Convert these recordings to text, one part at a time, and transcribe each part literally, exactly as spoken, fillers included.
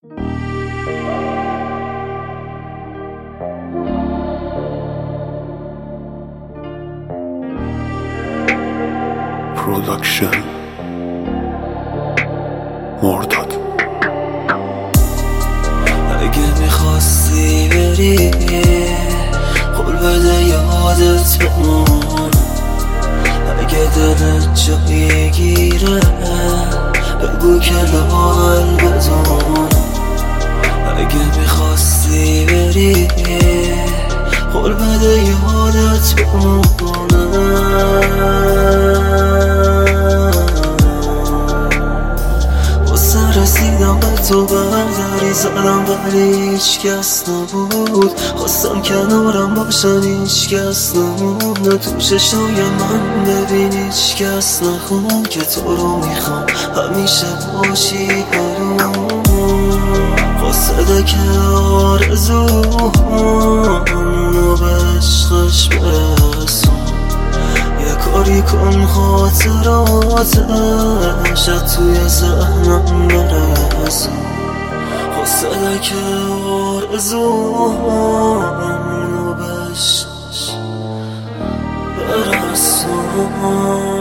پروداکشن مرداد. اگه میخواستی بری قول بده یادت بمون، اگه دلت جایی گیره بگو که لاغل بدون. اگه میخواستی بری قول بده یادت بمونه، واسه رسیدم به تو برداری زدم ولی هیچ کس نبود. خواستم کنارم باشن هیچ کس نمونه، تو چشای من ببین هیچ کس نخون که تو رو میخوام همیشه باشی برام. قصده که آرزومونو به عشقش برسون، یه کاری کن خاطراتش توی ذهنم برسون. قصده که آرزومونو به عشقش برسون.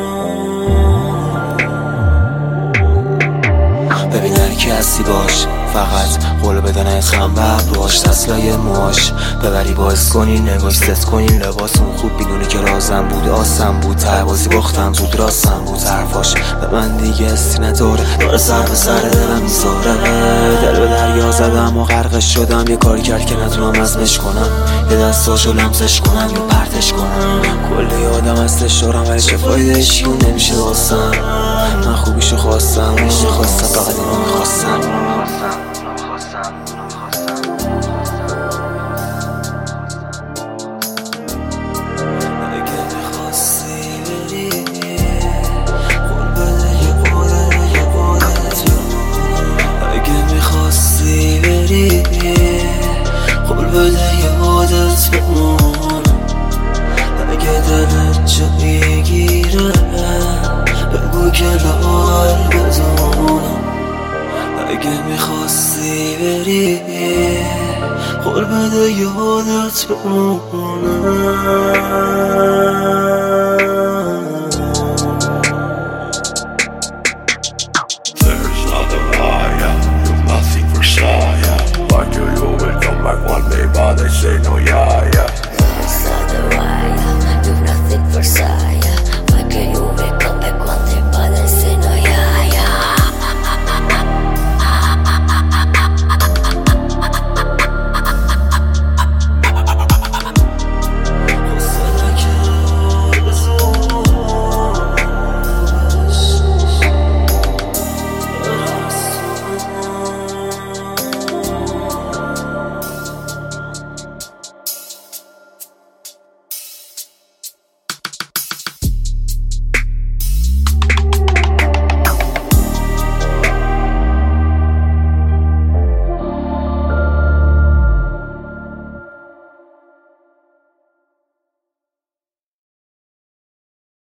ببین هر کی هستی باش، فقط قول بدن از هم بر باش. دستلای موش ببری باز کنی، نگاش ست کنی لباسون خوب بدونی که رازم بود آسم بود. ته بازی باختم بود راستم بود، حرفاش به من دیگه استی نداره، داره سر به سر دلم میذاره. دل به دریا زدم و غرقش شدم، یه کاری کرد که نتونم ازمش کنم، یه دستاشو لمسش کنم یا پرتش کنم. کلی آدم هستش دارم ولی چه فایده هیچیون نمیشه واسم. من خوبیشو خواستم اونو میخواستم، فقط اینو میخواستم. قول بده یادت بمون، اگه دلت جایی گیره بگو که لاغل بدونم. اگه میخواستی بری قول بده یادت بمونه.